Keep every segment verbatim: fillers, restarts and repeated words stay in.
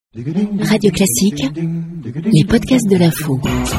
Radio Classique, les podcasts de l'info.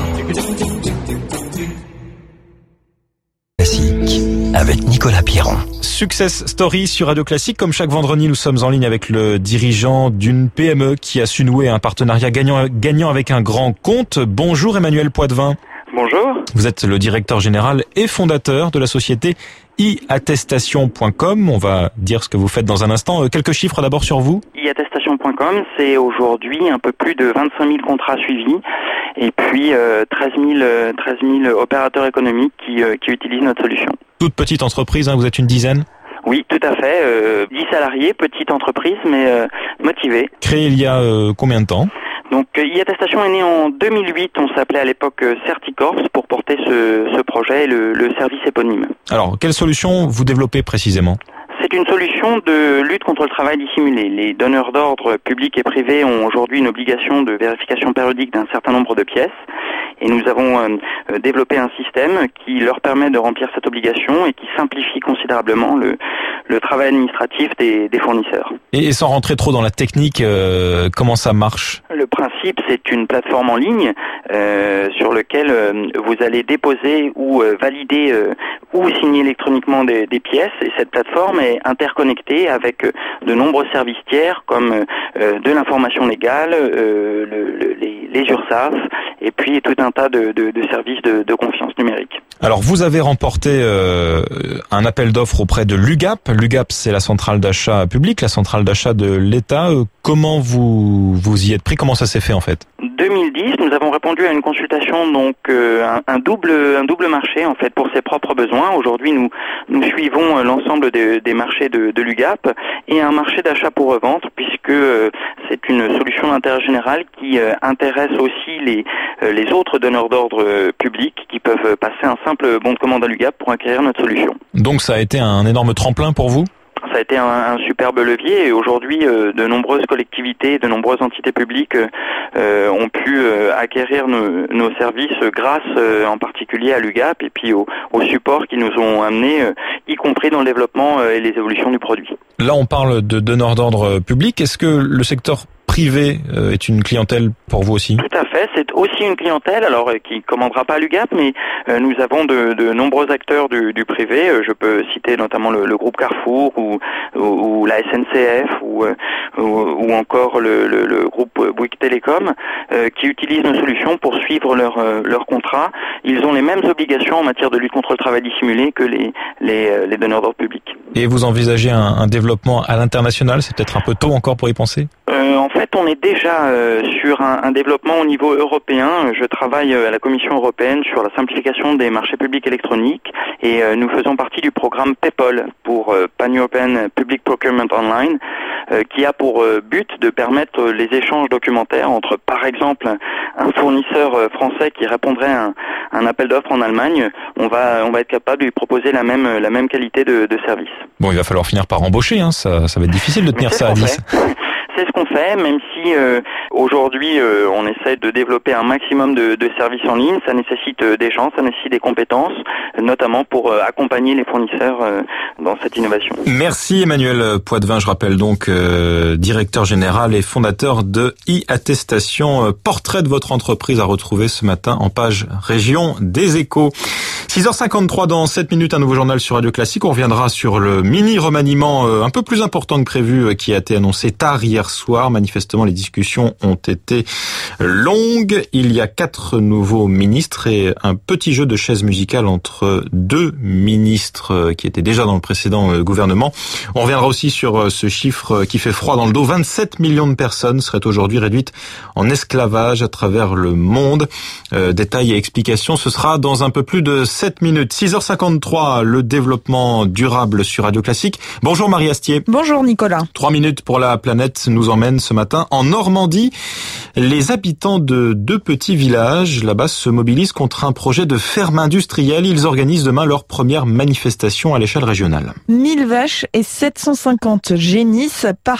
Classique, avec Nicolas Pierron. Success Story sur Radio Classique. Comme chaque vendredi, nous sommes en ligne avec le dirigeant d'une P M E qui a su nouer un partenariat gagnant, gagnant avec un grand compte. Bonjour Emmanuel Poitvin. Bonjour. Vous êtes le directeur général et fondateur de la société i attestation point com. On va dire ce que vous faites dans un instant. Quelques chiffres d'abord sur vous. i attestation point com, c'est aujourd'hui un peu plus de vingt-cinq mille contrats suivis et puis euh, treize mille opérateurs économiques qui, euh, qui utilisent notre solution. Toute petite entreprise, hein, vous êtes une dizaine ? Oui, tout à fait. Euh, dix salariés, petite entreprise, mais euh, motivée. Créée il y a euh, combien de temps ? Donc, i attestation est né en deux mille huit. On s'appelait à l'époque Certicorps pour porter ce, ce projet et le, le service éponyme. Alors, quelle solution vous développez précisément ? C'est une solution de lutte contre le travail dissimulé. Les donneurs d'ordre publics et privés ont aujourd'hui une obligation de vérification périodique d'un certain nombre de pièces. Et nous avons euh, développé un système qui leur permet de remplir cette obligation et qui simplifie considérablement le, le travail administratif des, des fournisseurs. Et sans rentrer trop dans la technique, euh, comment ça marche ? Le principe, c'est une plateforme en ligne euh, sur laquelle euh, vous allez déposer ou euh, valider euh, ou signer électroniquement des, des pièces. Et cette plateforme est interconnectée avec euh, de nombreux services tiers comme euh, de l'information légale, euh, le, le, les, les URSSAF et puis tout un tas de, de, de services de, de confiance numérique. Alors vous avez remporté euh, un appel d'offres auprès de l'U G A P. L'U G A P, c'est la centrale d'achat publique, la centrale d'achat de l'État. Euh, comment vous vous y êtes pris ? Comment ça s'est fait en fait ? deux mille dix, nous avons répondu à une consultation, donc euh, un, un double un double marché en fait pour ses propres besoins. Aujourd'hui, nous nous suivons euh, l'ensemble des, des marchés de, de l'U G A P et un marché d'achat pour revente puisque euh, c'est une solution d'intérêt général qui euh, intéresse aussi les euh, les autres donneurs d'ordre euh, publics qui peuvent passer un simple bon de commande à l'U G A P pour acquérir notre solution. Donc ça a été un énorme tremplin pour vous ? Ça a été un, un superbe levier et aujourd'hui euh, de nombreuses collectivités, de nombreuses entités publiques euh, ont pu euh, acquérir nos, nos services grâce euh, en particulier à l'U G A P et puis au, au support qui nous ont amenés, euh, y compris dans le développement euh, et les évolutions du produit. Là on parle de donneurs d'ordre public. Est-ce que le secteur privé euh, est une clientèle pour vous aussi ? Tout à fait, c'est aussi une clientèle, alors euh, qui commandera pas à l'U G A P, mais euh, nous avons de, de nombreux acteurs du, du privé. Euh, je peux citer notamment le, le groupe Carrefour ou, ou, ou la S N C F ou, euh, ou, ou encore le, le, le groupe Bouygues Télécom euh, qui utilisent nos solutions pour suivre leur, euh, leur contrat. Ils ont les mêmes obligations en matière de lutte contre le travail dissimulé que les, les, les donneurs d'ordre publics. Et vous envisagez un, un développement à l'international ? C'est peut-être un peu tôt encore pour y penser ? Euh, en fait, on est déjà euh, sur un, un développement au niveau européen. Je travaille euh, à la Commission européenne sur la simplification des marchés publics électroniques et euh, nous faisons partie du programme PEPOL pour euh, Pan-European Public Procurement Online euh, qui a pour euh, but de permettre euh, les échanges documentaires entre, par exemple, un fournisseur euh, français qui répondrait à un, un appel d'offres en Allemagne. On va, on va être capable de lui proposer la même, la même qualité de, de service. Bon, il va falloir finir par embaucher, hein. ça, ça va être difficile de tenir ça à dix. C'est ce qu'on fait, même si euh, aujourd'hui euh, on essaie de développer un maximum de, de services en ligne. Ça nécessite euh, des gens, ça nécessite des compétences, notamment pour euh, accompagner les fournisseurs euh, dans cette innovation. Merci Emmanuel Poitvin, je rappelle donc euh, directeur général et fondateur de i attestation. Euh, portrait de votre entreprise à retrouver ce matin en page région des Échos. six heures cinquante-trois dans sept minutes, un nouveau journal sur Radio Classique. On reviendra sur le mini remaniement euh, un peu plus important que prévu euh, qui a été annoncé tard hier soir. Manifestement, les discussions ont été longues. Il y a quatre nouveaux ministres et un petit jeu de chaises musicales entre deux ministres qui étaient déjà dans le précédent gouvernement. On reviendra aussi sur ce chiffre qui fait froid dans le dos. vingt-sept millions de personnes seraient aujourd'hui réduites en esclavage à travers le monde. Euh, détails et explications, ce sera dans un peu plus de sept minutes. six heures cinquante-trois, le développement durable sur Radio Classique. Bonjour Marie Astier. Bonjour Nicolas. Trois minutes pour la planète nous emmène ce matin en Normandie. Les habitants de deux petits villages là-bas se mobilisent contre un projet de ferme industrielle. Ils organisent demain leur première manifestation à l'échelle régionale. mille vaches et sept cent cinquante génisses par